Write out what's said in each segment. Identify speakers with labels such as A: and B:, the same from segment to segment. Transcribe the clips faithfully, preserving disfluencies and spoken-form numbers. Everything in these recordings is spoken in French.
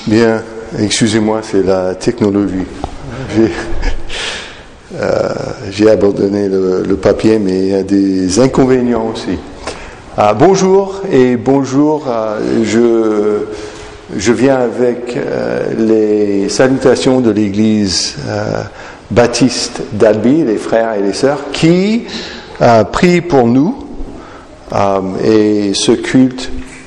A: Bien, excusez-moi, c'est la technologie. J'ai, euh, j'ai abandonné le, le papier, mais il y a des inconvénients aussi. Ah, bonjour et bonjour. Euh, je, je viens avec euh, les salutations de l'Église euh, baptiste d'Albi, les frères et les sœurs, qui euh, prient pour nous euh, et ce culte.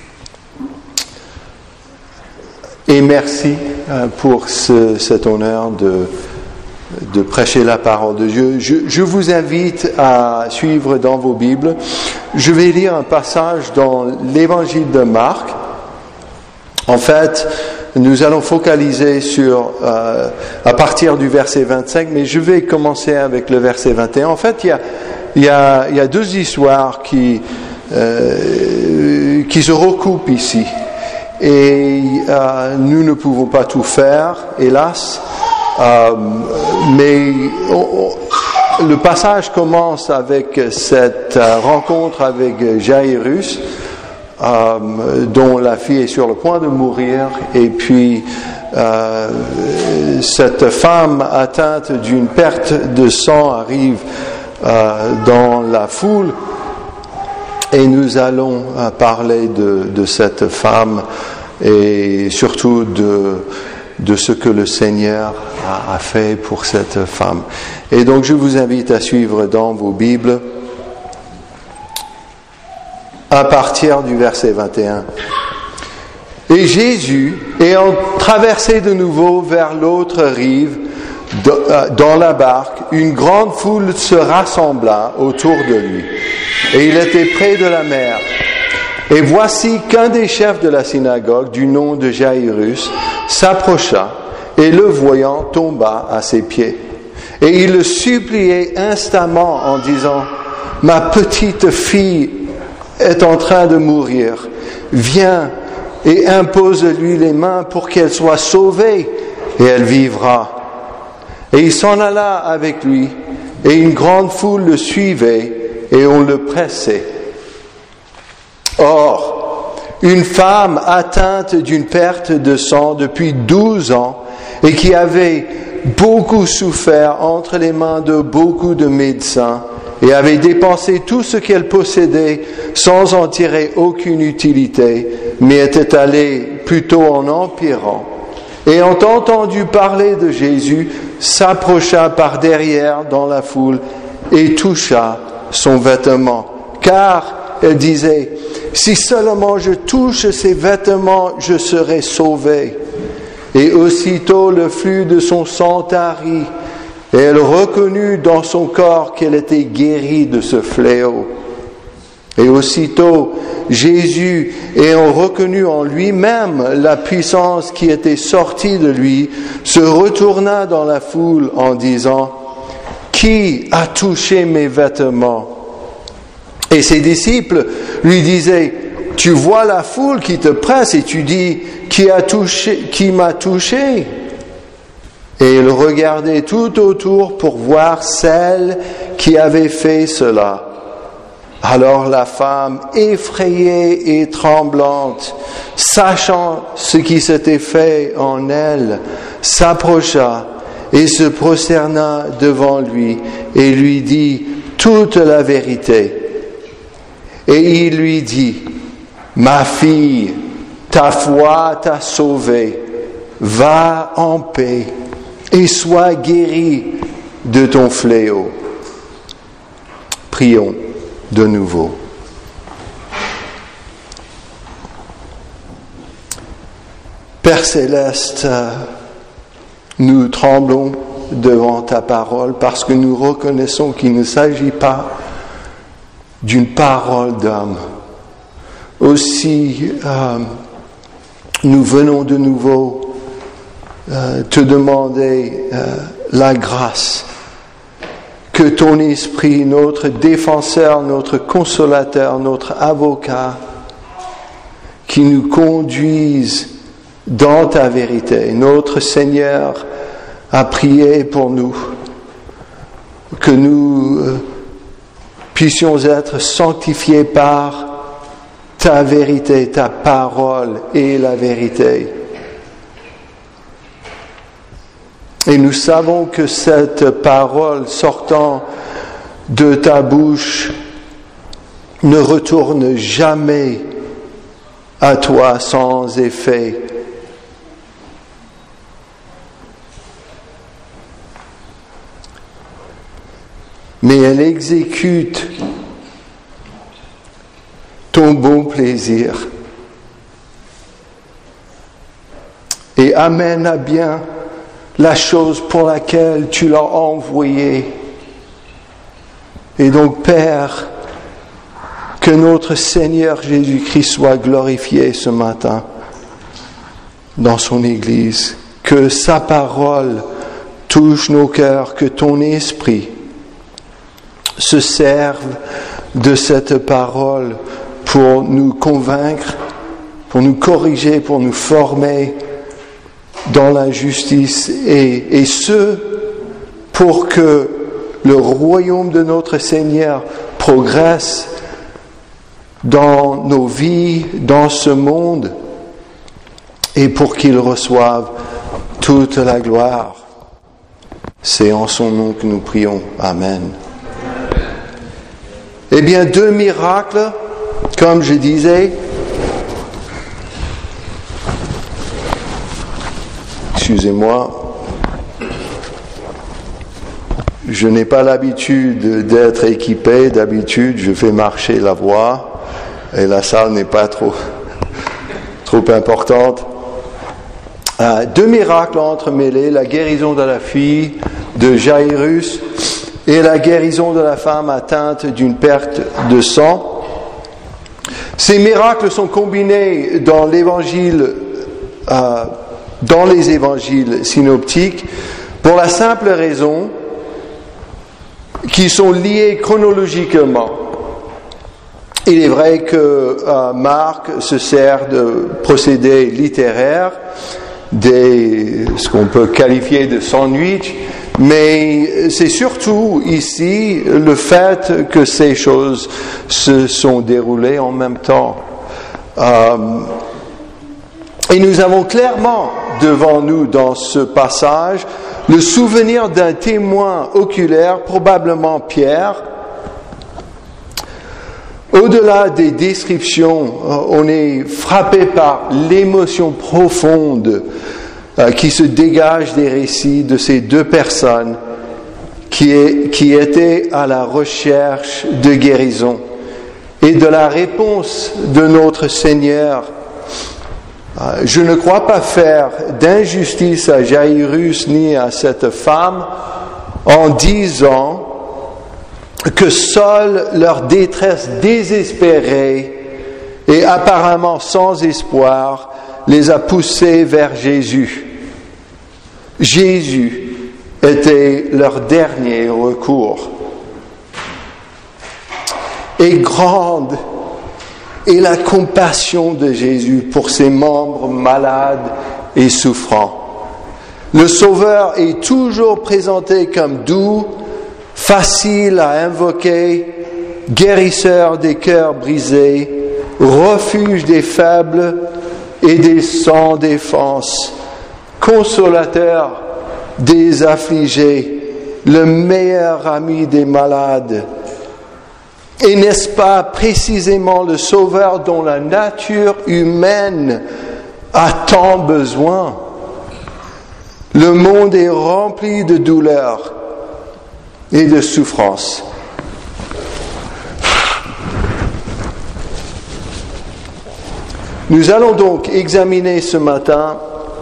A: Et merci euh, pour ce, cet honneur de, de prêcher la parole de Dieu. Je, je vous invite à suivre dans vos Bibles. Je vais lire un passage dans l'Évangile de Marc. En fait, nous allons focaliser sur euh, à partir du verset vingt-cinq, mais je vais commencer avec le verset vingt et un. En fait, il y a, il y a, il y a deux histoires qui, euh, qui se recoupent ici. Et euh, nous ne pouvons pas tout faire, hélas, euh, mais on, on, le passage commence avec cette euh, rencontre avec Jairus, euh, dont la fille est sur le point de mourir, et puis euh, cette femme atteinte d'une perte de sang arrive euh, dans la foule. Et nous allons parler de, de cette femme et surtout de, de ce que le Seigneur a, a fait pour cette femme. Et donc je vous invite à suivre dans vos Bibles à partir du verset vingt et un. Et Jésus, ayant traversé de nouveau vers l'autre rive, dans la barque, une grande foule se rassembla autour de lui. Et il était près de la mer. Et voici qu'un des chefs de la synagogue, du nom de Jairus, s'approcha et le voyant tomba à ses pieds. Et il le suppliait instamment en disant, « Ma petite fille est en train de mourir. Viens et impose-lui les mains pour qu'elle soit sauvée et elle vivra. » Et il s'en alla avec lui, et une grande foule le suivait, et on le pressait. Or, une femme atteinte d'une perte de sang depuis douze ans, et qui avait beaucoup souffert entre les mains de beaucoup de médecins, et avait dépensé tout ce qu'elle possédait sans en tirer aucune utilité, mais était allée plutôt en empirant, et ayant entendu parler de Jésus, s'approcha par derrière dans la foule et toucha son vêtement. Car, elle disait, si seulement je touche ses vêtements, je serai sauvée. Et aussitôt le flux de son sang tarit, et elle reconnut dans son corps qu'elle était guérie de ce fléau. Et aussitôt, Jésus, ayant reconnu en lui-même la puissance qui était sortie de lui, se retourna dans la foule en disant, « Qui a touché mes vêtements ?» Et ses disciples lui disaient, « Tu vois la foule qui te presse et tu dis, « Qui a touché, qui m'a touché ?» Et il regardait tout autour pour voir celle qui avait fait cela. Alors la femme, effrayée et tremblante, sachant ce qui s'était fait en elle, s'approcha et se prosterna devant lui et lui dit toute la vérité. Et il lui dit, « Ma fille, ta foi t'a sauvée, va en paix et sois guérie de ton fléau. » Prions de nouveau. Père Céleste, nous tremblons devant ta parole parce que nous reconnaissons qu'il ne s'agit pas d'une parole d'homme. Aussi, euh, nous venons de nouveau euh, te demander euh, la grâce que ton esprit, notre défenseur, notre consolateur, notre avocat, qui nous conduise dans ta vérité. Notre Seigneur a prié pour nous, que nous euh, puissions être sanctifiés par ta vérité, ta parole est la vérité. Et nous savons que cette parole sortant de ta bouche ne retourne jamais à toi sans effet. Mais elle exécute ton bon plaisir et amène à bien la chose pour laquelle tu l'as envoyé. Et donc, Père, que notre Seigneur Jésus-Christ soit glorifié ce matin dans son Église, que sa parole touche nos cœurs, que ton esprit se serve de cette parole pour nous convaincre, pour nous corriger, pour nous former dans la justice, et, et ce, pour que le royaume de notre Seigneur progresse dans nos vies, dans ce monde, et pour qu'il reçoive toute la gloire. C'est en son nom que nous prions. Amen. Eh bien, deux miracles, comme je disais. Excusez-moi, je n'ai pas l'habitude d'être équipé. D'habitude, je fais marcher la voix et la salle n'est pas trop, trop importante. Euh, deux miracles entremêlés, la guérison de la fille de Jairus et la guérison de la femme atteinte d'une perte de sang. Ces miracles sont combinés dans l'évangile, euh, dans les évangiles synoptiques, pour la simple raison qu'ils sont liés chronologiquement. Il est vrai que euh, Marc se sert de procédés littéraires, des, ce qu'on peut qualifier de sandwich, mais c'est surtout ici le fait que ces choses se sont déroulées en même temps. Euh, et nous avons clairement devant nous dans ce passage le souvenir d'un témoin oculaire, probablement Pierre. Au-delà des descriptions, on est frappé par l'émotion profonde qui se dégage des récits de ces deux personnes qui, est, qui étaient à la recherche de guérison et de la réponse de notre Seigneur. Je ne crois pas faire d'injustice à Jairus ni à cette femme en disant que seule leur détresse désespérée et apparemment sans espoir les a poussés vers Jésus. Jésus était leur dernier recours. Et grande est la compassion de Jésus pour ses membres malades et souffrants. Le Sauveur est toujours présenté comme doux, facile à invoquer, guérisseur des cœurs brisés, refuge des faibles et des sans défense, consolateur des affligés, le meilleur ami des malades. Et n'est-ce pas précisément le Sauveur dont la nature humaine a tant besoin? Le monde est rempli de douleurs et de souffrances. Nous allons donc examiner ce matin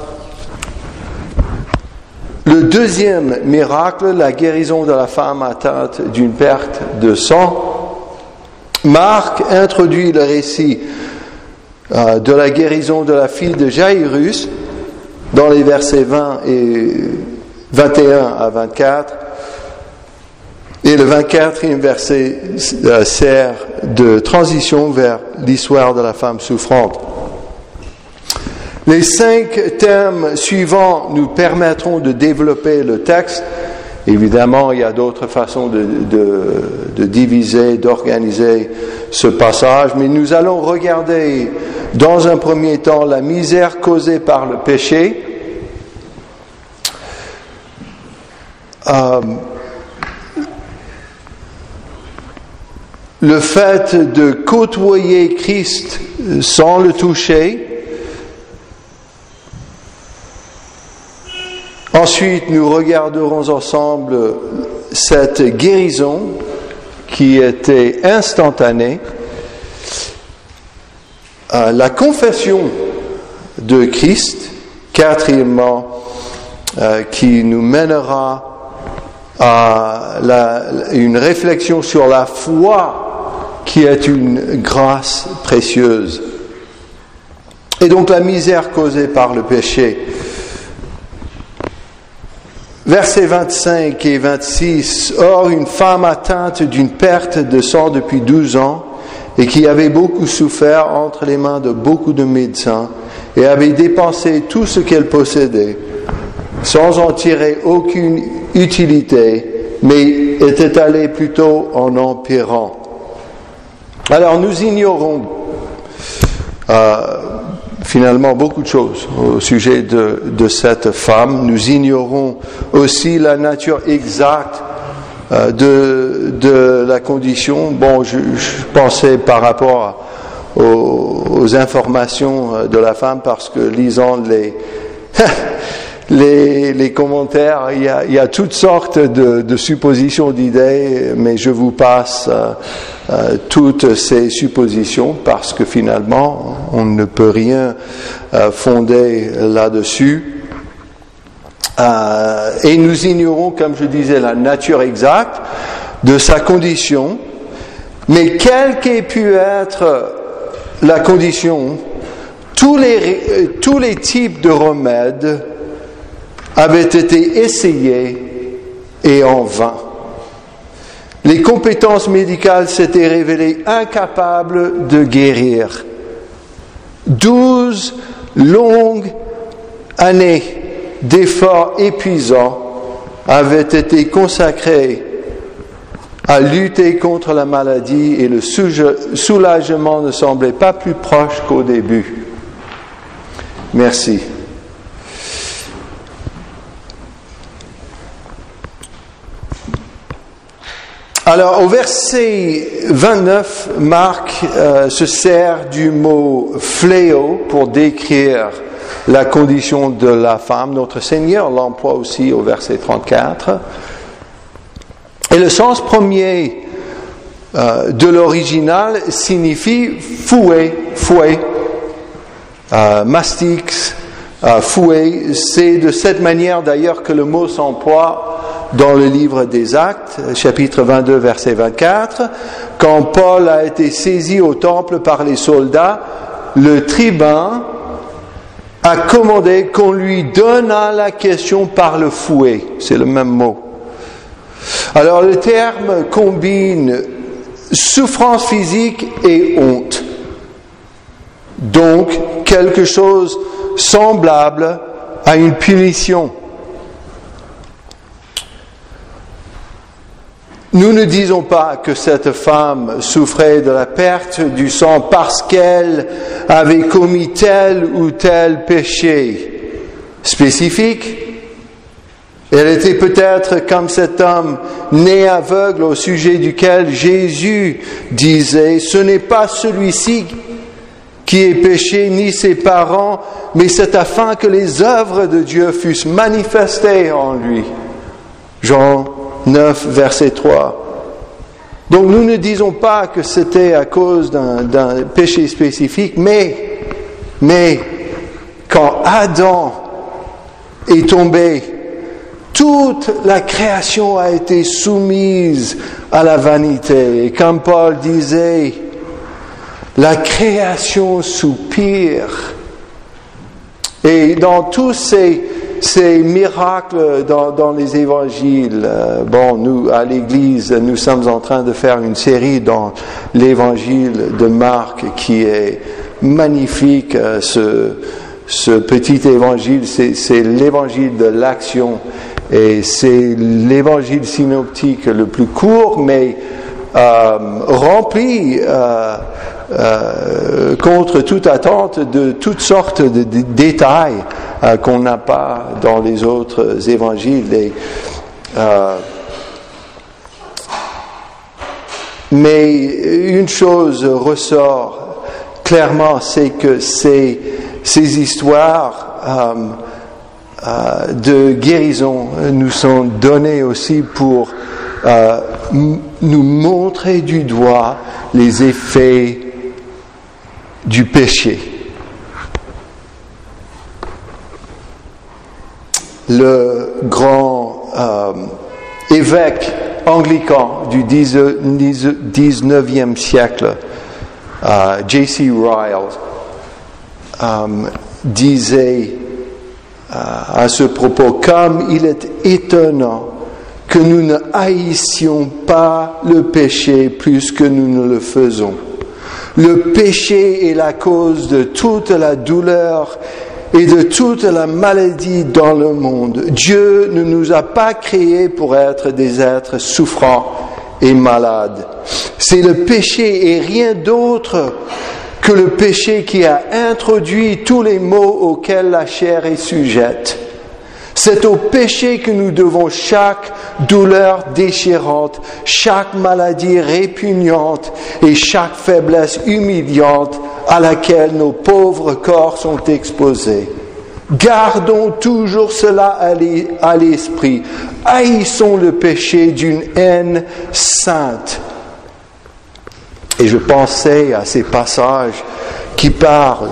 A: le deuxième miracle, la guérison de la femme atteinte d'une perte de sang. Marc introduit le récit euh, de la guérison de la fille de Jairus dans les versets vingt et vingt et un à vingt-quatre. Et le vingt-quatrième verset euh, sert de transition vers l'histoire de la femme souffrante. Les cinq thèmes suivants nous permettront de développer le texte. Évidemment, il y a d'autres façons de, de, de diviser, d'organiser ce passage, mais nous allons regarder dans un premier temps la misère causée par le péché. euh, le fait de côtoyer Christ sans le toucher. Ensuite, nous regarderons ensemble cette guérison qui était instantanée, euh, la confession de Christ, quatrièmement, euh, qui nous mènera à la, une réflexion sur la foi qui est une grâce précieuse. Et donc la misère causée par le péché. Versets vingt-cinq et vingt-six. Or, une femme atteinte d'une perte de sang depuis douze ans et qui avait beaucoup souffert entre les mains de beaucoup de médecins et avait dépensé tout ce qu'elle possédait sans en tirer aucune utilité, mais était allée plutôt en empirant. Alors, nous ignorons euh, finalement beaucoup de choses au sujet de, de cette femme. Nous ignorons aussi la nature exacte euh, de, de la condition. Bon, je, je pensais par rapport à, aux, aux informations de la femme, parce que lisant les les, les commentaires, il y, a, il y a toutes sortes de, de suppositions, d'idées, mais je vous passe euh, euh, toutes ces suppositions parce que finalement, on ne peut rien euh, fonder là-dessus. Euh, et nous ignorons, comme je disais, la nature exacte de sa condition, mais quelle qu'ait pu être la condition, tous les, tous les types de remèdes avaient été essayés et en vain. Les compétences médicales s'étaient révélées incapables de guérir. Douze longues années d'efforts épuisants avaient été consacrés à lutter contre la maladie et le soulagement ne semblait pas plus proche qu'au début. Merci. Alors, au verset vingt-neuf, Marc euh, se sert du mot fléau pour décrire la condition de la femme. Notre Seigneur l'emploie aussi au verset trente-quatre. Et le sens premier euh, de l'original signifie fouet, fouet, euh, mastix, euh, fouet. C'est de cette manière d'ailleurs que le mot s'emploie dans le livre des Actes, chapitre vingt-deux, verset vingt-quatre, quand Paul a été saisi au temple par les soldats, le tribun a commandé qu'on lui donnât la question par le fouet. C'est le même mot. Alors le terme combine souffrance physique et honte. Donc quelque chose semblable à une punition. Nous ne disons pas que cette femme souffrait de la perte du sang parce qu'elle avait commis tel ou tel péché spécifique. Elle était peut-être comme cet homme né aveugle au sujet duquel Jésus disait « Ce n'est pas celui-ci qui est péché, ni ses parents, mais c'est afin que les œuvres de Dieu fussent manifestées en lui. » Jean neuf, verset trois. Donc nous ne disons pas que c'était à cause d'un, d'un péché spécifique, mais, mais quand Adam est tombé, toute la création a été soumise à la vanité. Et comme Paul disait, la création soupire. Et dans tous ces Ces miracles dans, dans les évangiles, euh, bon, nous, à l'église, nous sommes en train de faire une série dans l'évangile de Marc qui est magnifique. Euh, ce, ce petit évangile, c'est, c'est l'évangile de l'action et c'est l'évangile synoptique le plus court, mais euh, rempli euh, euh, contre toute attente de toutes sortes de, de détails euh, qu'on n'a pas dans les autres évangiles. Et, Euh, mais une chose ressort clairement, c'est que ces, ces histoires euh, euh, de guérison nous sont données aussi pour euh, m- nous montrer du doigt les effets du péché. Le grand euh, évêque anglican du dix-neuvième siècle, euh, J C Ryle, euh, disait euh, à ce propos, comme il est étonnant que nous ne haïssions pas le péché plus que nous ne le faisons. Le péché est la cause de toute la douleur et de toute la maladie dans le monde. Dieu ne nous a pas créés pour être des êtres souffrants et malades. C'est le péché et rien d'autre que le péché qui a introduit tous les maux auxquels la chair est sujette. C'est au péché que nous devons chaque douleur déchirante, chaque maladie répugnante et chaque faiblesse humiliante à laquelle nos pauvres corps sont exposés. Gardons toujours cela à l'esprit. Haïssons le péché d'une haine sainte. Et je pensais à ces passages qui parlent,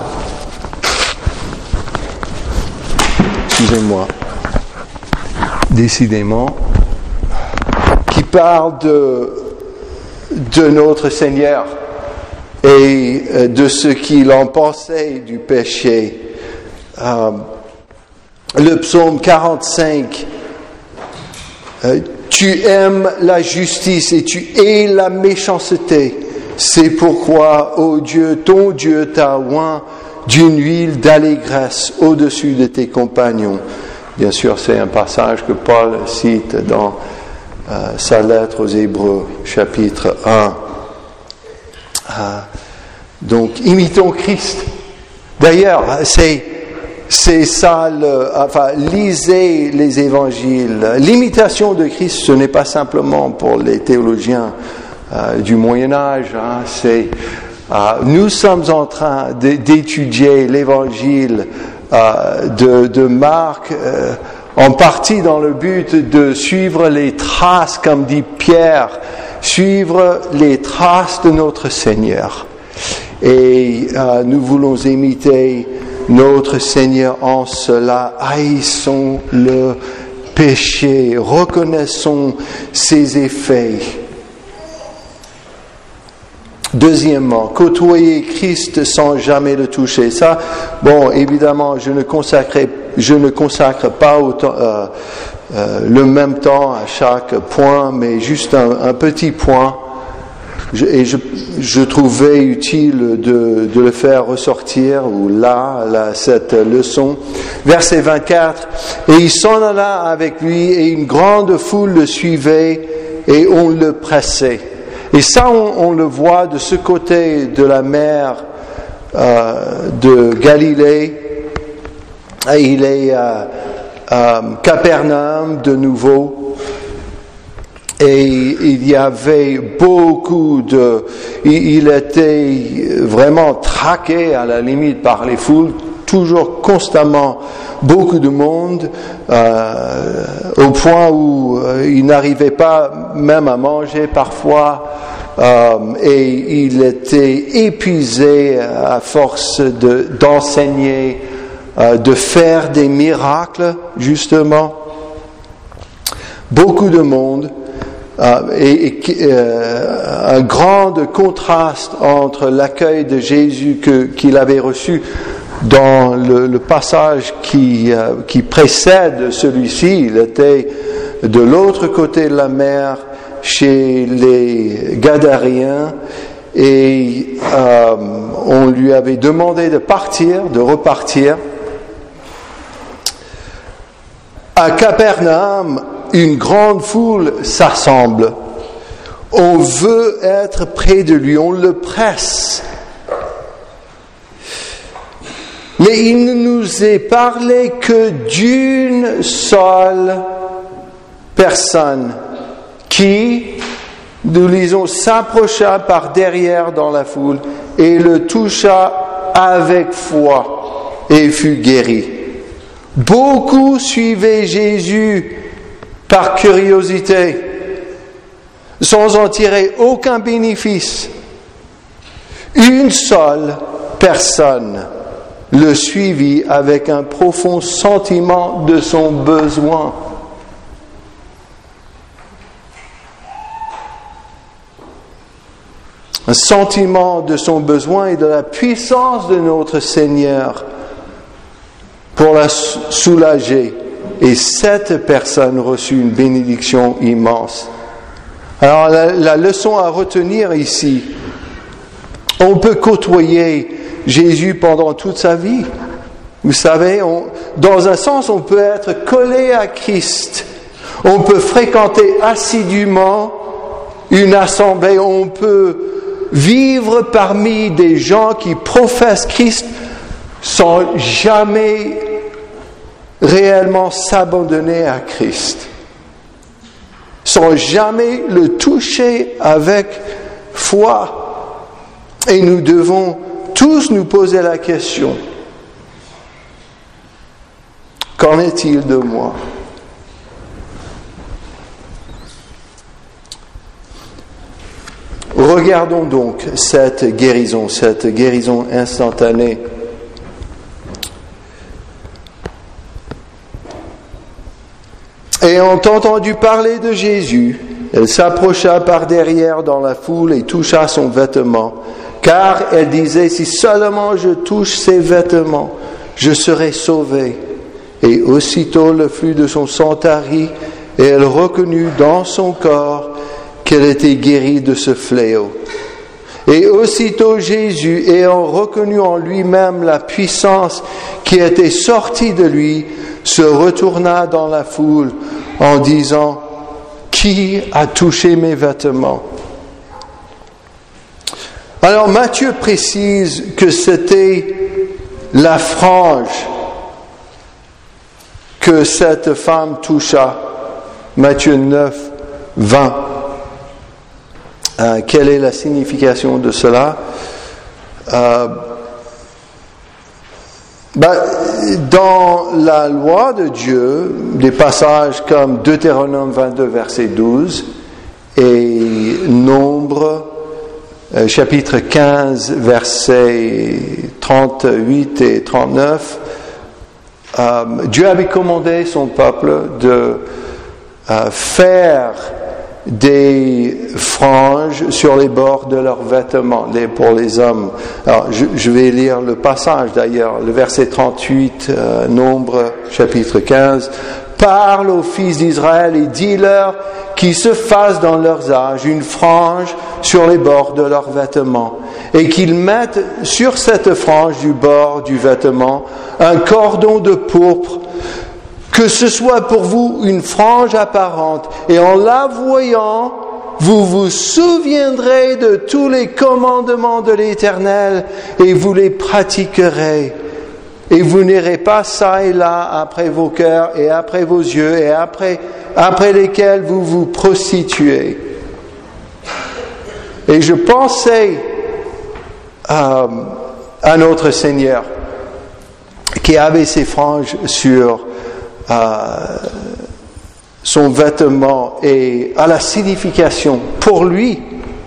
A: excusez-moi, décidément, qui parlent de, de notre Seigneur et de ce qu'il en pensait du péché. Euh, le psaume quarante-cinq, euh, tu aimes la justice et tu hais la méchanceté. C'est pourquoi, ô Dieu, ton Dieu t'a oint d'une huile d'allégresse au-dessus de tes compagnons. Bien sûr, c'est un passage que Paul cite dans euh, sa lettre aux Hébreux, chapitre un. Euh, donc, imitons Christ. D'ailleurs, c'est, c'est ça, le, enfin, lisez les évangiles. L'imitation de Christ, ce n'est pas simplement pour les théologiens euh, du Moyen-Âge. Hein, c'est, euh, nous sommes en train de, d'étudier l'évangile euh, de, de Marc, euh, en partie dans le but de suivre les traces, comme dit Pierre, suivre les traces de notre Seigneur. Et euh, nous voulons imiter notre Seigneur en cela. Haïssons le péché, reconnaissons ses effets. Deuxièmement, côtoyer Christ sans jamais le toucher. Ça, bon, évidemment, je ne consacre, je ne consacre pas autant, euh, euh, le même temps à chaque point, mais juste un, un petit point. Je, et je, je trouvais utile de, de le faire ressortir, ou là, là, cette leçon. Verset vingt-quatre. Et il s'en alla avec lui, et une grande foule le suivait, et on le pressait. Et ça, on, on le voit de ce côté de la mer euh, de Galilée. Et il est à euh, Capernaum de nouveau. Et il y avait beaucoup de... Il était vraiment traqué à la limite par les foules, toujours constamment beaucoup de monde, euh, au point où euh, il n'arrivait pas même à manger parfois, euh, et il était épuisé à force de, d'enseigner, euh, de faire des miracles, justement. Beaucoup de monde. Euh, et, et euh, un grand contraste entre l'accueil de Jésus que, qu'il avait reçu dans le, le passage qui, euh, qui précède celui-ci. Il était de l'autre côté de la mer, chez les Gadaréens, et euh, on lui avait demandé de partir, de repartir. À Capernaum, une grande foule s'assemble. On veut être près de lui, on le presse. Mais il ne nous est parlé que d'une seule personne qui, nous lisons, s'approcha par derrière dans la foule et le toucha avec foi et fut guéri. Beaucoup suivaient Jésus par curiosité, sans en tirer aucun bénéfice. Une seule personne le suivit avec un profond sentiment de son besoin. Un sentiment de son besoin et de la puissance de notre Seigneur pour la soulager. Et cette personne reçut une bénédiction immense. Alors la, la leçon à retenir ici, on peut côtoyer Jésus pendant toute sa vie. Vous savez, on, dans un sens, on peut être collé à Christ. On peut fréquenter assidûment une assemblée. On peut vivre parmi des gens qui professent Christ sans jamais réellement s'abandonner à Christ. Sans jamais le toucher avec foi. Et nous devons tous nous poser la question, qu'en est-il de moi? Regardons donc cette guérison, cette guérison instantanée. Ayant entendu parler de Jésus, elle s'approcha par derrière dans la foule et toucha son vêtement, car elle disait, si seulement je touche ses vêtements, je serai sauvée. Et aussitôt le flux de son sang tarit, et elle reconnut dans son corps qu'elle était guérie de ce fléau. Et aussitôt Jésus, ayant reconnu en lui-même la puissance qui était sortie de lui, se retourna dans la foule en disant, qui a touché mes vêtements? Alors Matthieu précise que c'était la frange que cette femme toucha. Matthieu neuf, vingt. Euh, quelle est la signification de cela? euh, ben, Dans la loi de Dieu, des passages comme Deutéronome vingt-deux, verset douze, et Nombre, euh, chapitre quinze, versets trente-huit et trente-neuf, euh, Dieu avait commandé son peuple de euh, faire des franges sur les bords de leurs vêtements, les, pour les hommes. Alors, je, je vais lire le passage d'ailleurs, le verset trente-huit, euh, Nombre, chapitre quinze. Parle aux fils d'Israël et dis-leur qu'ils se fassent dans leurs âges une frange sur les bords de leurs vêtements, et qu'ils mettent sur cette frange du bord du vêtement un cordon de pourpre, que ce soit pour vous une frange apparente, et en la voyant, vous vous souviendrez de tous les commandements de l'Éternel, et vous les pratiquerez. Et vous n'irez pas çà et là après vos cœurs et après vos yeux, et après, après lesquels vous vous prostituez. Et je pensais euh, à notre Seigneur, qui avait ses franges sur Euh, son vêtement et à la signification pour lui.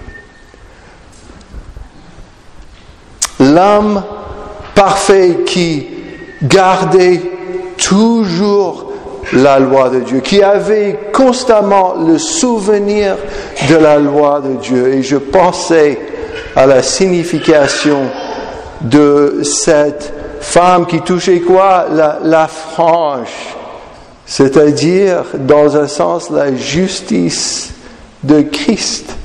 A: L'homme parfait qui gardait toujours la loi de Dieu, qui avait constamment le souvenir de la loi de Dieu. Et je pensais à la signification de cette femme qui touchait quoi? La, la frange. C'est-à-dire, dans un sens, la justice de Christ.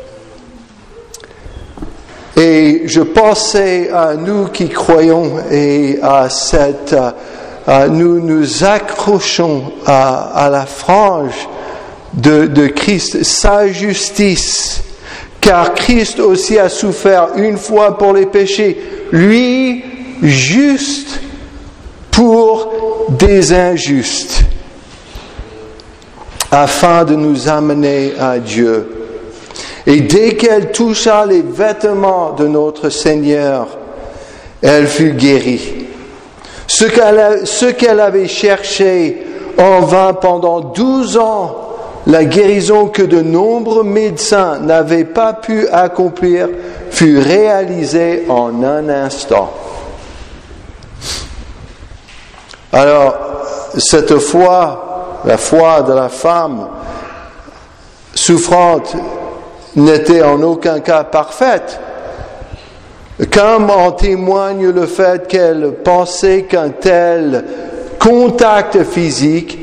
A: Et je pensais à nous qui croyons et à cette... À nous nous accrochons à, à la frange de, de Christ, sa justice. Car Christ aussi a souffert une fois pour les péchés. Lui, juste pour des injustes. afin de nous amener à Dieu. Et dès qu'elle toucha les vêtements de notre Seigneur, elle fut guérie. Ce qu'elle, ce qu'elle avait cherché en vain pendant douze ans, la guérison que de nombreux médecins n'avaient pas pu accomplir, fut réalisée en un instant. Alors, cette foi, la foi de la femme souffrante, n'était en aucun cas parfaite, comme en témoigne le fait qu'elle pensait qu'un tel contact physique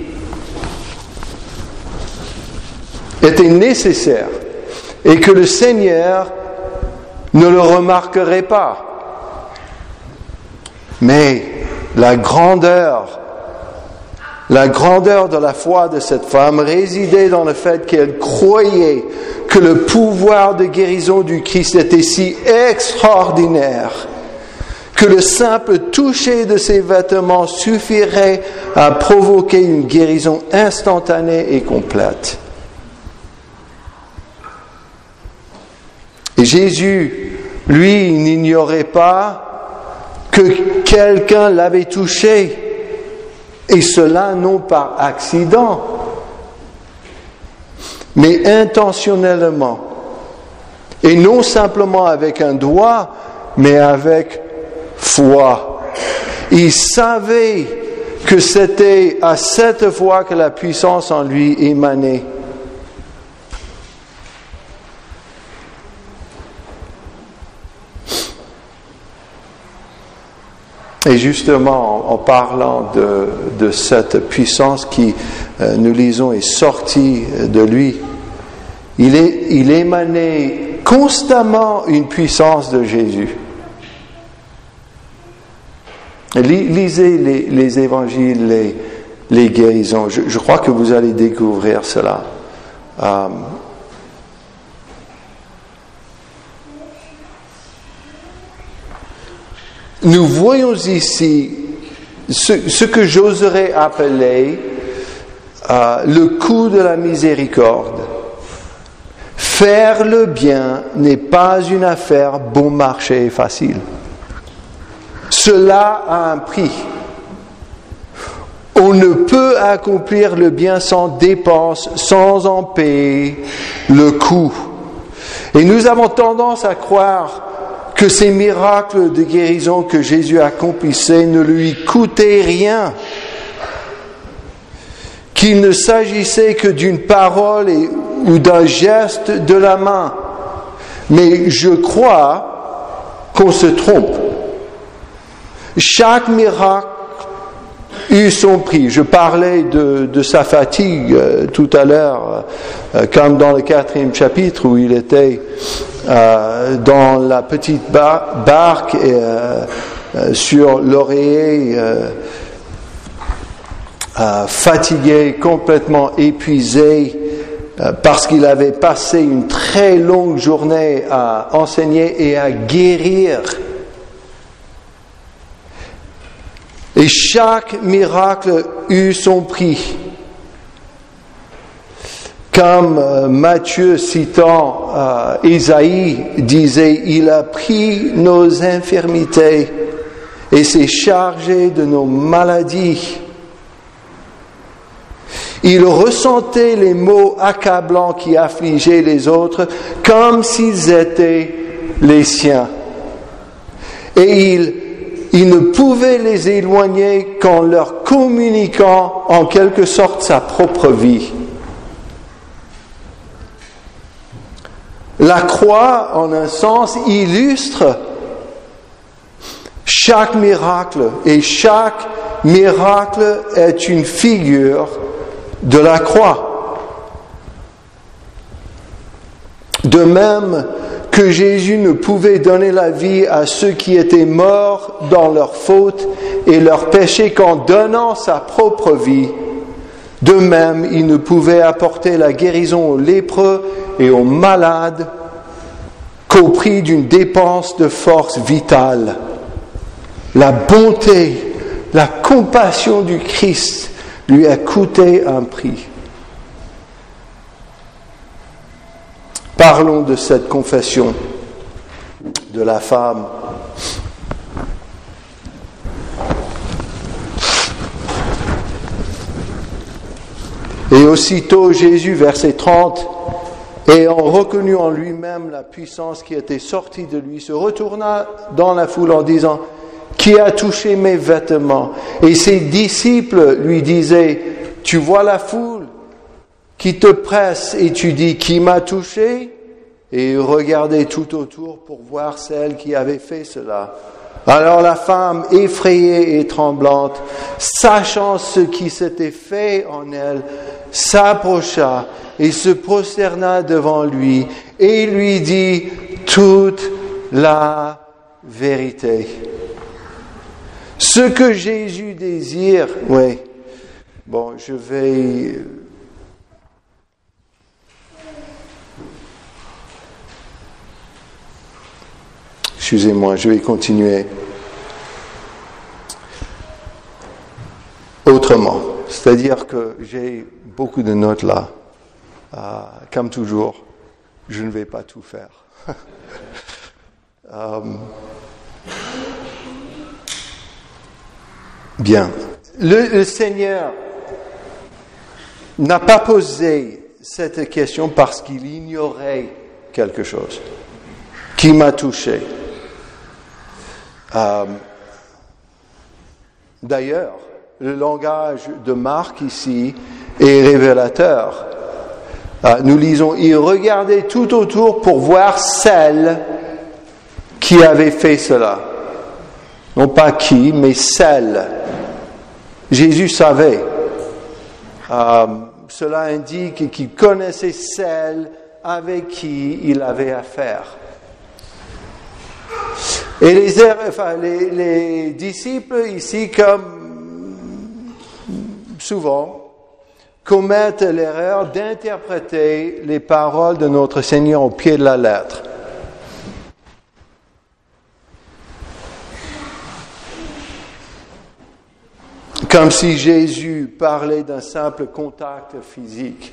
A: était nécessaire et que le Seigneur ne le remarquerait pas. Mais la grandeur, la grandeur de la foi de cette femme résidait dans le fait qu'elle croyait que le pouvoir de guérison du Christ était si extraordinaire que le simple toucher de ses vêtements suffirait à provoquer une guérison instantanée et complète. Et Jésus, lui, n'ignorait pas que quelqu'un l'avait touché, et cela non par accident, mais intentionnellement, et non simplement avec un doigt, mais avec foi. Il savait que c'était à cette foi que la puissance en lui émanait. Et justement, en parlant de, de cette puissance qui, euh, nous lisons, est sortie de lui, il, est, il émanait constamment une puissance de Jésus. Lisez les, les évangiles, les, les guérisons. Je, je crois que vous allez découvrir cela. Euh, Nous voyons ici ce, ce que j'oserais appeler euh, le coup de la miséricorde. Faire le bien n'est pas une affaire bon marché et facile. Cela a un prix. On ne peut accomplir le bien sans dépense, sans en payer le coût. Et nous avons tendance à croire que ces miracles de guérison que Jésus accomplissait ne lui coûtaient rien, qu'il ne s'agissait que d'une parole et, ou d'un geste de la main. Mais je crois qu'on se trompe. Chaque miracle eut son prix. Je parlais de, de sa fatigue euh, tout à l'heure, euh, comme dans le quatrième chapitre où il était euh, dans la petite bar- barque et, euh, euh, sur l'oreiller, euh, euh, fatigué, complètement épuisé, euh, parce qu'il avait passé une très longue journée à enseigner et à guérir. Et chaque miracle eut son prix. Comme euh, Matthieu, citant euh, Ésaïe, disait, « Il a pris nos infirmités et s'est chargé de nos maladies. » Il ressentait les maux accablants qui affligeaient les autres comme s'ils étaient les siens. Et il Il ne pouvait les éloigner qu'en leur communiquant en quelque sorte sa propre vie. La croix, en un sens, illustre chaque miracle, et chaque miracle est une figure de la croix. De même que Jésus ne pouvait donner la vie à ceux qui étaient morts dans leurs fautes et leurs péchés qu'en donnant sa propre vie, de même il ne pouvait apporter la guérison aux lépreux et aux malades qu'au prix d'une dépense de force vitale. La bonté, la compassion du Christ lui a coûté un prix. Parlons de cette confession de la femme. Et aussitôt Jésus, verset trente, ayant reconnu en lui-même la puissance qui était sortie de lui, se retourna dans la foule en disant, « Qui a touché mes vêtements ?» Et ses disciples lui disaient, « Tu vois la foule qui te presse et tu dis, qui m'a touché ?» Et il regardait tout autour pour voir celle qui avait fait cela. Alors la femme, effrayée et tremblante, sachant ce qui s'était fait en elle, s'approcha et se prosterna devant lui et lui dit toute la vérité. Ce que Jésus désire, oui, bon, je vais... Excusez-moi, je vais continuer autrement. C'est-à-dire que j'ai beaucoup de notes là. Euh, comme toujours, je ne vais pas tout faire. euh, bien. Le, le Seigneur n'a pas posé cette question parce qu'il ignorait quelque chose. Qui m'a touché? Euh, d'ailleurs, le langage de Marc ici est révélateur. Euh, nous lisons, il regardait tout autour pour voir celle qui avait fait cela. Non pas qui, mais celle. Jésus savait. Euh, cela indique qu'il connaissait celle avec qui il avait affaire. Et les, enfin, les, les disciples ici, comme souvent, commettent l'erreur d'interpréter les paroles de notre Seigneur au pied de la lettre. Comme si Jésus parlait d'un simple contact physique.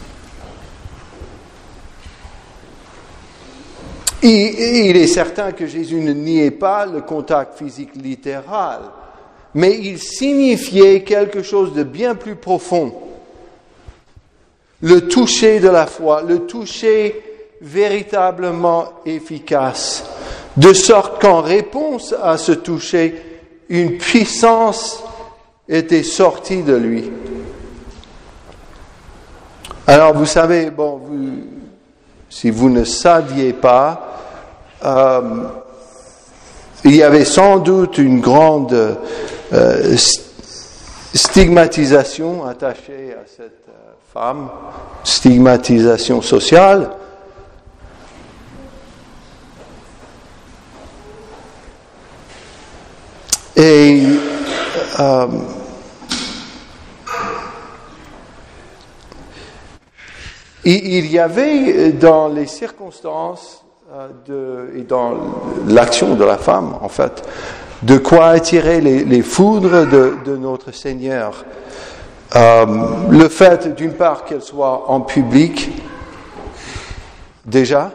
A: Il est certain que Jésus ne niait pas le contact physique littéral, mais il signifiait quelque chose de bien plus profond. Le toucher de la foi, le toucher véritablement efficace, de sorte qu'en réponse à ce toucher, une puissance était sortie de lui. Alors vous savez, bon, vous, si vous ne saviez pas, Euh, il y avait sans doute une grande euh, stigmatisation attachée à cette euh, femme, stigmatisation sociale. Et euh, il y avait dans les circonstances De, et dans l'action de la femme, en fait, de quoi attirer les, les foudres de, de notre Seigneur. Euh, le fait, d'une part, qu'elle soit en public, déjà,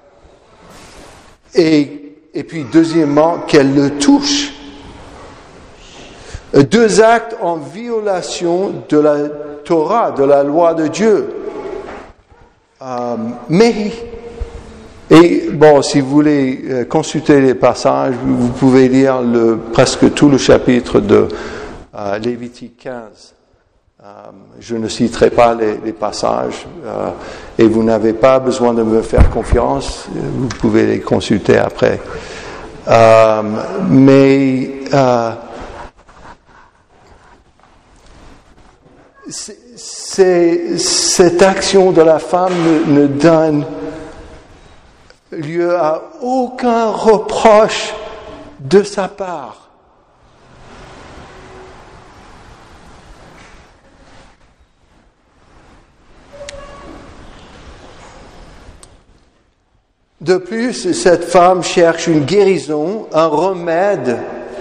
A: et, et puis, deuxièmement, qu'elle le touche. Deux actes en violation de la Torah, de la loi de Dieu. Euh, mais... Et bon, si vous voulez consulter les passages, vous pouvez lire le, presque tout le chapitre de euh, Lévitique quinze. Euh, je ne citerai pas les, les passages euh, et vous n'avez pas besoin de me faire confiance, vous pouvez les consulter après. Euh, mais euh, c'est, c'est, cette action de la femme ne, ne donne lieu à aucun reproche de sa part. De plus, cette femme cherche une guérison, un remède,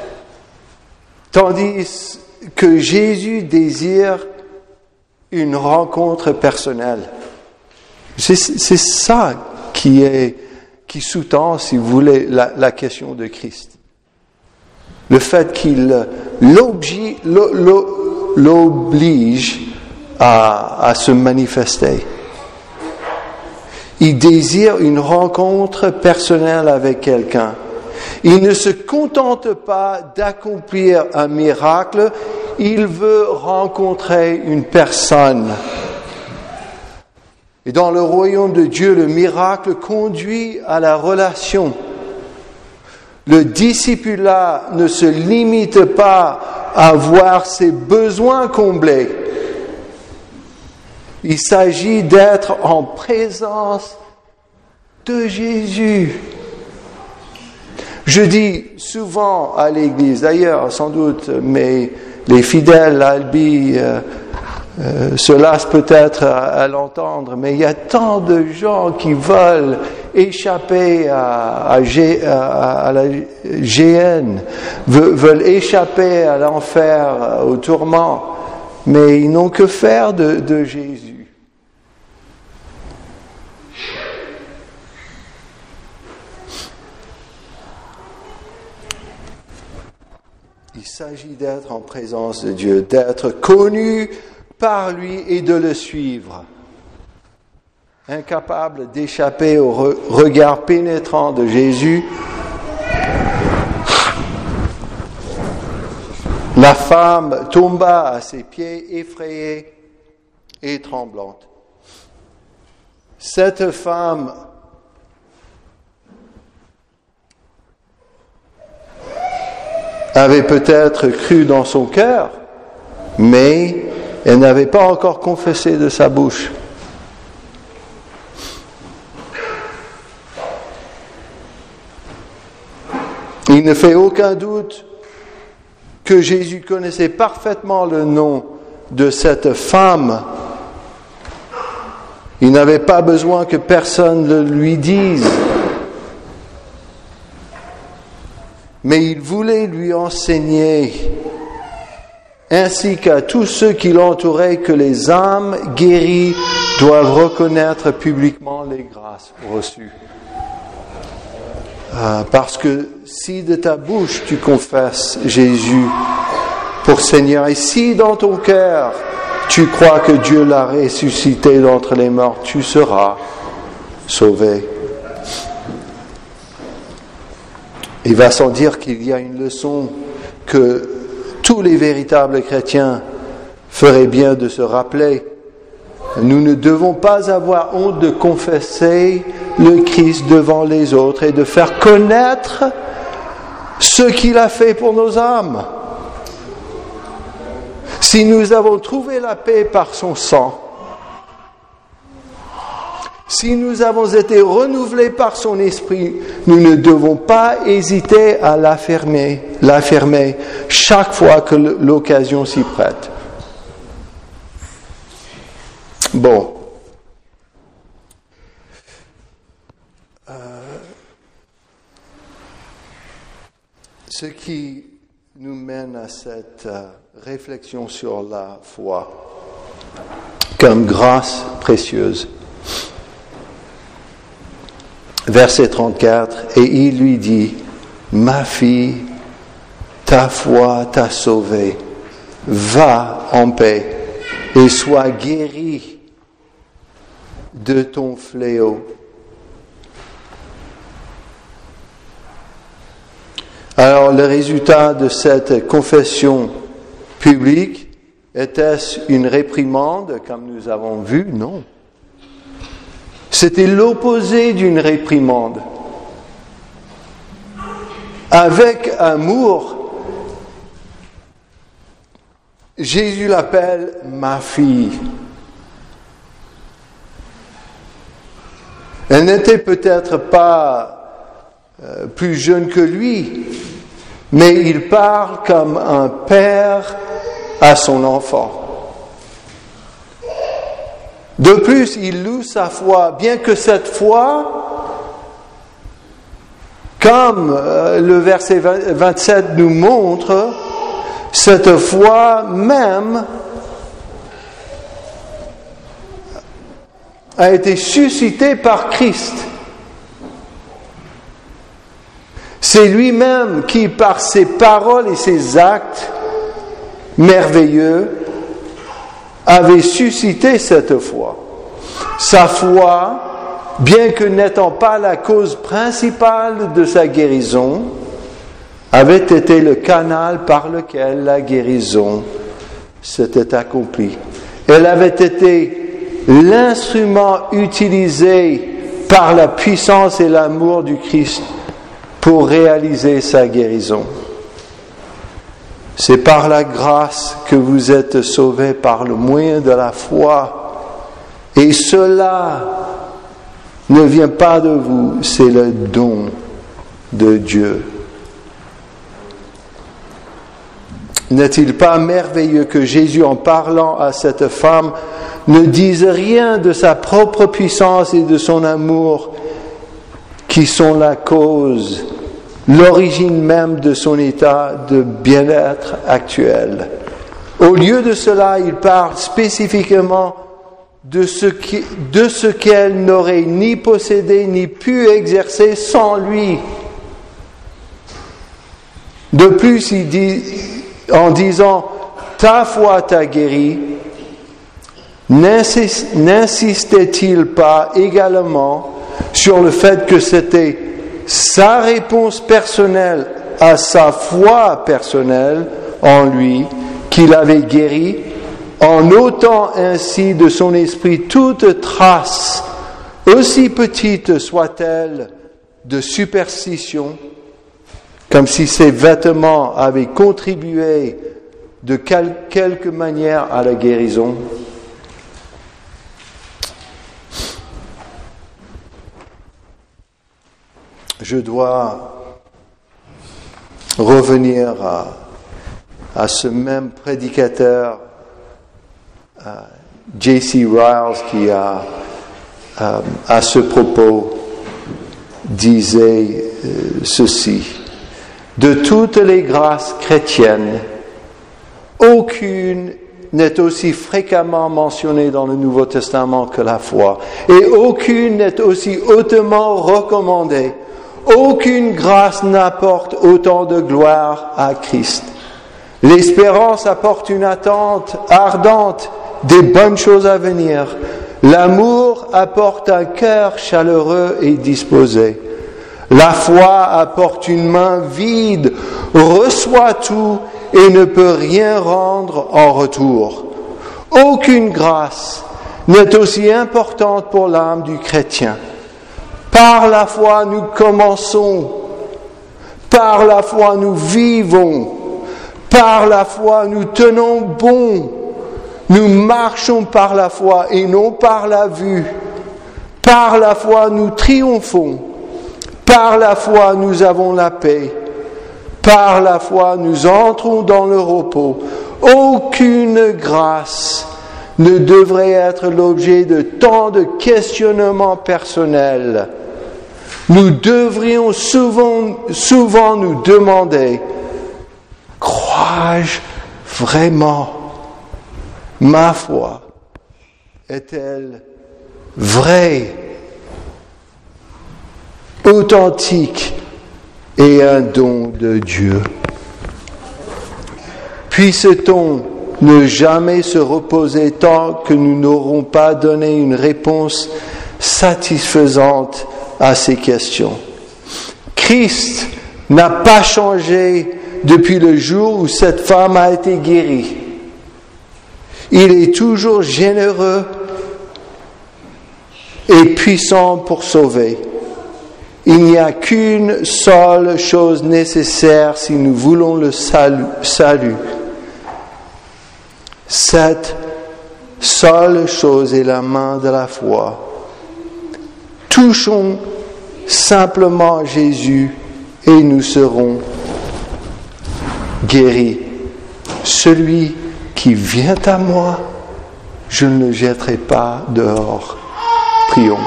A: tandis que Jésus désire une rencontre personnelle. C'est, c'est ça qui est, qui sous-tend, si vous voulez, la, la question de Christ. Le fait qu'il l'oblige, l'oblige à, à se manifester. Il désire une rencontre personnelle avec quelqu'un. Il ne se contente pas d'accomplir un miracle, il veut rencontrer une personne. Et dans le royaume de Dieu, le miracle conduit à la relation. Le discipulat ne se limite pas à voir ses besoins comblés. Il s'agit d'être en présence de Jésus. Je dis souvent à l'Église, d'ailleurs sans doute, mais les fidèles à Albi euh, euh, se lassent peut-être à, à l'entendre, mais il y a tant de gens qui veulent échapper à, à, G, à, à la G N, veulent échapper à l'enfer, au tourment, mais ils n'ont que faire de, de Jésus. Il s'agit d'être en présence de Dieu, d'être connu par lui et de le suivre. Incapable d'échapper au re- regard pénétrant de Jésus, la femme tomba à ses pieds, effrayée et tremblante. Cette femme avait peut-être cru dans son cœur, mais elle n'avait pas encore confessé de sa bouche. Il ne fait aucun doute que Jésus connaissait parfaitement le nom de cette femme. Il n'avait pas besoin que personne le lui dise. Mais il voulait lui enseigner, ainsi qu'à tous ceux qui l'entouraient, que les âmes guéries doivent reconnaître publiquement les grâces reçues. Euh, parce que si de ta bouche tu confesses Jésus pour Seigneur, et si dans ton cœur tu crois que Dieu l'a ressuscité d'entre les morts, tu seras sauvé. Il va sans dire qu'il y a une leçon que tous les véritables chrétiens feraient bien de se rappeler. Nous ne devons pas avoir honte de confesser le Christ devant les autres et de faire connaître ce qu'il a fait pour nos âmes. Si nous avons trouvé la paix par son sang, si nous avons été renouvelés par son esprit, nous ne devons pas hésiter à l'affirmer, l'affirmer chaque fois que l'occasion s'y prête. Bon. Euh, ce qui nous mène à cette euh, réflexion sur la foi comme grâce précieuse. Verset trente-quatre, et il lui dit, ma fille, ta foi t'a sauvée, va en paix et sois guérie de ton fléau. Alors, le résultat de cette confession publique, était-ce une réprimande, comme nous avons vu? Non. C'était l'opposé d'une réprimande. Avec amour, Jésus l'appelle ma fille. Elle n'était peut-être pas euh, plus jeune que lui, mais il parle comme un père à son enfant. De plus, il loue sa foi, bien que cette foi, comme euh, le verset vingt-sept nous montre, cette foi même a été suscitée par Christ. C'est lui-même qui, par ses paroles et ses actes merveilleux, avait suscité cette foi. Sa foi, bien que n'étant pas la cause principale de sa guérison, avait été le canal par lequel la guérison s'était accomplie. Elle avait été l'instrument utilisé par la puissance et l'amour du Christ pour réaliser sa guérison. C'est par la grâce que vous êtes sauvés par le moyen de la foi. Et cela ne vient pas de vous, c'est le don de Dieu. N'est-il pas merveilleux que Jésus, en parlant à cette femme, ne dise rien de sa propre puissance et de son amour, qui sont la cause, l'origine même de son état de bien-être actuel. Au lieu de cela, il parle spécifiquement de ce, qui, de ce qu'elle n'aurait ni possédé ni pu exercer sans lui. De plus, il dit, en disant « ta foi t'a guéri », n'insistait-il pas également sur le fait que c'était sa réponse personnelle à sa foi personnelle en lui qui l'avait guéri, en ôtant ainsi de son esprit toute trace, aussi petite soit-elle, de superstition, comme si ses vêtements avaient contribué de quelque manière à la guérison. Je dois revenir à, à ce même prédicateur, J C Ryle, qui a, à, à ce propos, disait euh, ceci. De toutes les grâces chrétiennes, aucune n'est aussi fréquemment mentionnée dans le Nouveau Testament que la foi, et aucune n'est aussi hautement recommandée. Aucune grâce n'apporte autant de gloire à Christ. L'espérance apporte une attente ardente des bonnes choses à venir. L'amour apporte un cœur chaleureux et disposé. La foi apporte une main vide, reçoit tout et ne peut rien rendre en retour. Aucune grâce n'est aussi importante pour l'âme du chrétien. Par la foi, nous commençons. Par la foi, nous vivons. Par la foi, nous tenons bon. Nous marchons par la foi et non par la vue. Par la foi, nous triomphons. Par la foi, nous avons la paix. Par la foi, nous entrons dans le repos. Aucune grâce ne devrait être l'objet de tant de questionnements personnels. Nous devrions souvent, souvent nous demander, crois-je vraiment? Ma foi est-elle vraie, authentique et un don de Dieu? Puisse-t-on ne jamais se reposer tant que nous n'aurons pas donné une réponse satisfaisante à ces questions. Christ n'a pas changé depuis le jour où cette femme a été guérie. Il est toujours généreux et puissant pour sauver. Il n'y a qu'une seule chose nécessaire si nous voulons le salut. salut. Cette seule chose est la main de la foi. Touchons simplement Jésus et nous serons guéris. Celui qui vient à moi, je ne le jetterai pas dehors. Prions.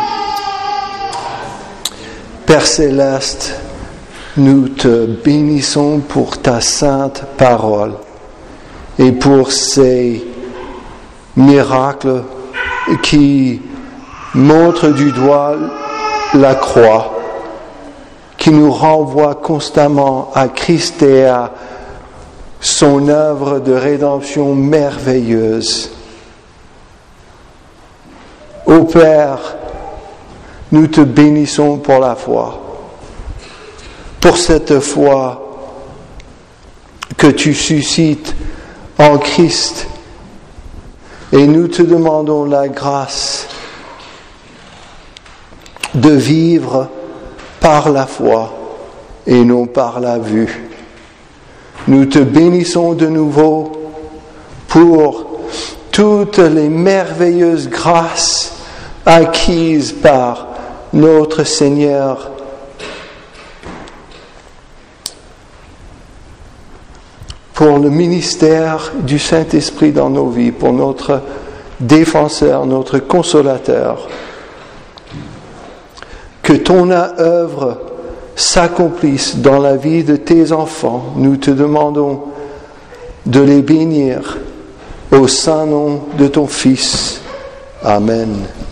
A: Père Céleste, nous te bénissons pour ta sainte parole et pour ces miracles qui montrent du doigt la croix, qui nous renvoie constamment à Christ et à son œuvre de rédemption merveilleuse. Ô Père, nous te bénissons pour la foi, pour cette foi que tu suscites en Christ, et nous te demandons la grâce de vivre par la foi et non par la vue. Nous te bénissons de nouveau pour toutes les merveilleuses grâces acquises par notre Seigneur. Pour le ministère du Saint-Esprit dans nos vies, pour notre défenseur, notre consolateur. Que ton œuvre s'accomplisse dans la vie de tes enfants. Nous te demandons de les bénir au saint nom de ton Fils. Amen.